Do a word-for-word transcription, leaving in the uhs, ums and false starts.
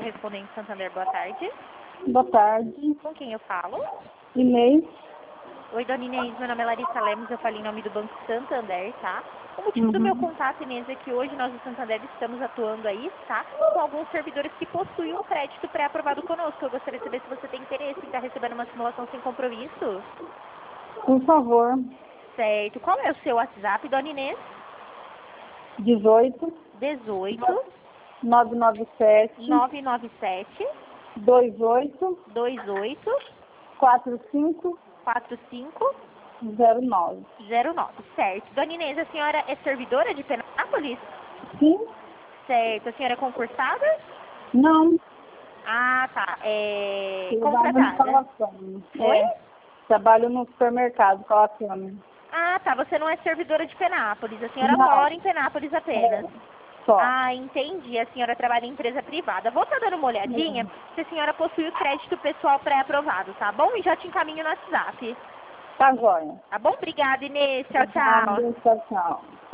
correspondente Santander, boa tarde. Boa tarde. Com quem eu falo? Inês. Oi, dona Inês, meu nome é Larissa Lemos, eu falo em nome do Banco Santander, tá? O motivo Uhum. do meu contato, Inês, é que hoje nós do Santander estamos atuando aí, tá? Com alguns servidores que possuem um crédito pré-aprovado conosco. Eu gostaria de saber se você tem interesse em estar recebendo uma simulação sem compromisso. Por favor. Certo. Qual é o seu WhatsApp, dona Inês? dezoito, dezoito, nove nove sete, nove nove sete, dois oito, dois oito, quatro cinco quatro cinco zero nove. zero nove. Certo. Dona Inês, a senhora é servidora de Penápolis? Sim? Certo. A senhora é concursada? Não. Ah, tá. É Trabalho no contratada. Calafame. Oi? É. Trabalho no supermercado Calafame. Ah, tá. Você não é servidora de Penápolis. A senhora Não. mora em Penápolis apenas. É. Só. Ah, entendi. A senhora trabalha em empresa privada. Vou estar dando uma olhadinha É. se a senhora possui o crédito pessoal pré-aprovado, tá bom? E já te encaminho no WhatsApp. Tá joia. Tá bom? Obrigada, Inês. Tchau, tchau. Obrigada. Tchau, tchau.